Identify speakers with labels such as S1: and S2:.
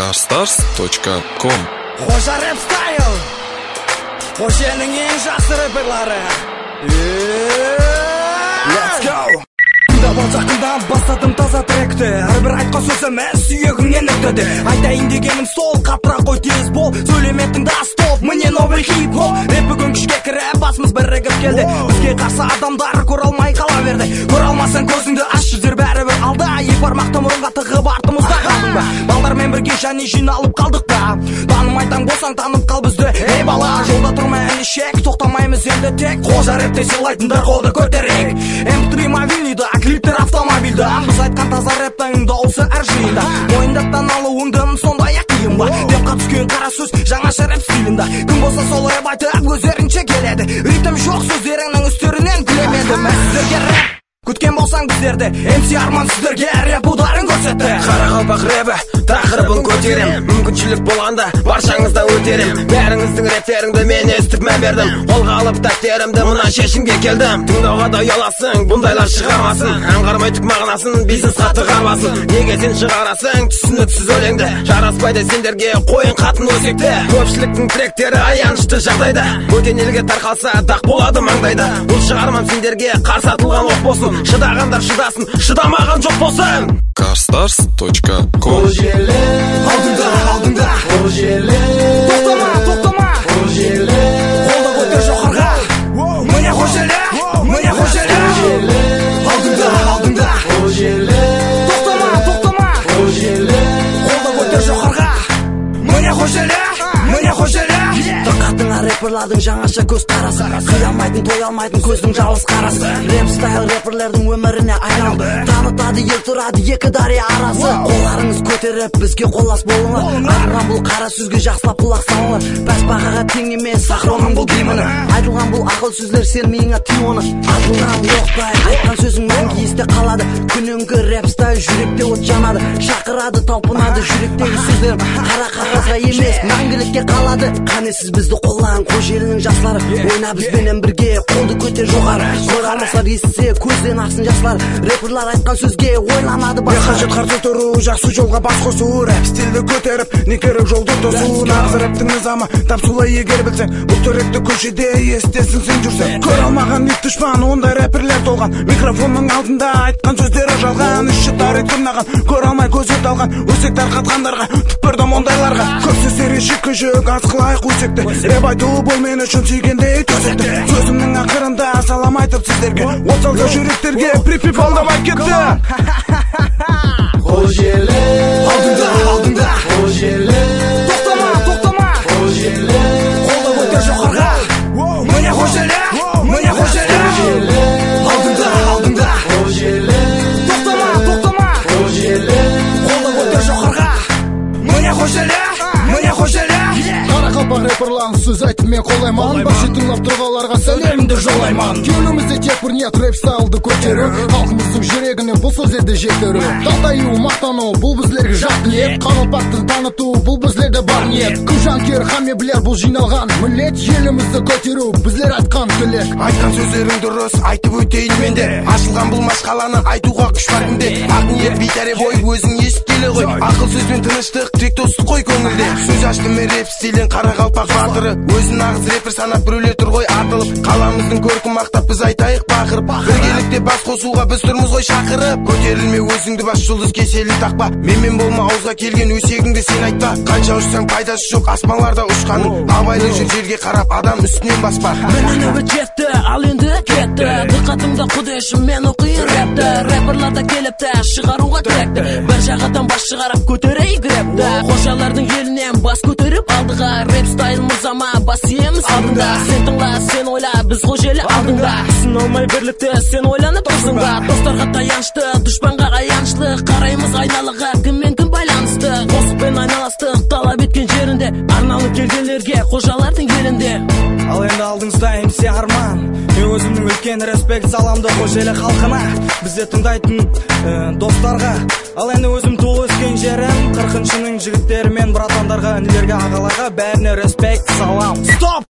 S1: carstars.com.
S2: Қожа рэп стайл, Қожаның ең жақсы рэперлары. Let's go! Жақында бастадым таза тректі, әрбір айтқан сөзіміз сүйегіңнен өтеді. Айтайын дегенім сол, қаттырақ қой тез бол, сөйлеметін да стоп, міне новый хип-хоп. Рэп бүгін күшке кіріп, басымыз бірігіп келді. Бізге қарсы адамдар көре алмай қала берді. Көре алмасаң көзіңді аш, жүздер бәрібір алда. Екі бармақты мұрынға тығып артымызда қалдың ба? Балдармен бірге және жиналып қалдық та. Танымайтаң болсаң танып қал бізді. Ей бала, жолда тұрмай әлі шек, тоқтамаймыз енді тек. Қожа рэпте сыйлайтындар қолды көтерейік. M3 мобильныйда, клиптер автомобильда. Біз айтқан таза рэптің дауысы әр жиында. Мойындаттан алуыңдың сондай-ақ қиын ба? Депқа түскен қара сөз жаңаша рэп стилінде. Кім болса сол рэп айтып өздерінше келеді. Ритм жоқ сөздеріңнің үстерінен күлемеді. Мен сіздерге рэп күткен болсаң біздерді, MC Арман сіздерге рэп ударын көрсетті.
S3: Қарақалпақ рэпі тақырыбын көтерем, мүмкіншілік болғанда баршаңыздан өтерем. Бәріңіздің рэптеріңді мен естіп мән бердім, қолға алып дәптерімді мына шешімге келдім. Тыңдауға да ұяласың, бұндайлар шығармасын, аңғармай түк мағынасын, бизнес қатты қарбасын. Неге сен шығарасың түсініксіз өлеңді? Жараспайды сендерге қойын қатын өсекті. Көпшіліктің тректері аянышты жағдайда, бөтен елге тарқалса дақ болады маңдайда. Бұл шығармам сендерге қарсы атылған оқ болсын, шыдағандар шыдасын, шыдамаған жоқ болсын.
S1: carstars.com.
S2: Алдыңда тоқтама қолда көтер жоғарға. Міне Қожеле алдыңда тоқтама қолда көтер жоғарға. Міне Қожеле Тырқаттың рэперлардың жаңаша көз қарасы, қиялмайтын той алмайтын көздің жалғыз қарасы. Рэп стайл рэперлердің өміріне айналды, танытады ел тұрады екі дария арасы. Қолдарыңыз көтеріп бізге қолас болыңыз, айтылған бұл қара сөзге жақсылап құлақ салыңыз. Бәс бағаға тең емес сахроның бұл гимні, айтылған бұл ақыл сөздер сен миыңа тый оны. Атылған оқтай айтқан сөзің мәңгі есте қалады. Күніңгі рэп стайл жүректе от жанады, шақырады талпынады жүректегі сөздерім. Қара қағазға емес мәңгілікке қалады. Қане сіз бізді қоллан, Қожелінің жастары, ойна бізбенен бірге, қолды көтер жоғары. Қорғамасар естісе көзден ақсын жастар, рэперлар айтқан сөзге ойланады басқа.
S4: Қажет қарсы тұру, жақсы жолға бас қосу, рэп стилді көтеріп, не керек жолды тосу. Нағыз рэптің низамы, тапсылай егер білсең, бұл тректі көшеде естесің сен жүрсең. Көр алмаған ит дұшпан, ондай рэперлер толған, микрофонның алдында айтқан сөздері жалған. Іші тарит күннаған, көр алмай көзі талған, өсек тарқатқандарға, түпірдім ондайларға. Көп сөздері шикі жүк, аз қылайық өсекті, рэп айту бұл мен үшін сүйгендей төсекті. Сөзімнің ақырында салам айтып сіздерге, от салса жүректерге припип алдамай кетті.
S2: Қожеле алдыңда тоқтама қолда көтер жоғарға. Міне Қожеле алдыңда тоқтама қолда көтер жоғарға. Міне Қожеле
S4: Қарақалпақ рэперлан сөз айтып мен қолайман, бақшы тыңлап тұрғаларға сәлемімді жолайман. Кеулімізде тек бір ниет рэп стайлды көтеру, халқымыздың жүрегіне бұл сөздерді жетіру. Талтаю, мақтану, бұл біздерге жат ниет, Қарақалпақты таныту, бұл біздерде бар ниет. Кім жанкер, хамеблер бұл жиналған міндет, елімізді көтеру, біздер айтқан тілек.
S3: Айтқан сөздерің дұрыс, айтып өтейін менде, ашылған бұл машқаланы айтуға күш бар кімде. Ақ ниет бейтаре бой, өзің есіткелі ғой, ақыл сөзбен тыныштық, тек достық қой көңілде. Сөз аштым мен рэп стилін Қарақалпақ батыры, өзін нағыз рэпер санап біреулер тұр ғой атылып. Қаламыздың көркін мақтап біз айтайық бақырып, біргелікте бас қосуға біз тұрмыз ғой шақырып. Көтерілме өзіңді бас жұлдыз кеселі тақпа, менмен болма ауызға келген өсегіңді сен айтпа. Қанша ұшсаң пайдасы жоқ аспанларда ұшқаның, абайлы жүр жерге қарап адам үстінен баспа.
S5: Мені нөбет жетті, ал енді кетті, диққатымда құдешім мен оқиын рэпті. Рэперларда келіпті, шығаруға тректі, бір жағадан бас шығарап көтерейік рэпті. Қожалардың елінен бас көтеріп алдыға, рэп стайл мұрзама бас иеміз алдында. Сен тыңла, сен ойла, біз Қожеле алдыңда. Сын алмай бірлікті, сен ойланып тұрсың ба? Достарға таянышты, дұшпанға аянышты, қараймыз айналыға, кіммен кім байланысты. Қосықпен айналастық, талап еткен жерінде, арналы келгендерге Қожалардың елінде.
S2: Ал енді алдыңызда MC Арман, мен өзімнің үлкен респект саламды Қожеле халқына, бізде тыңдайтын достарға. Ал енді өзім туып өскен жерім, 40-шының жігіттері мен братандарға, інілерге, ағаларға бәріне респект салам. Стоп!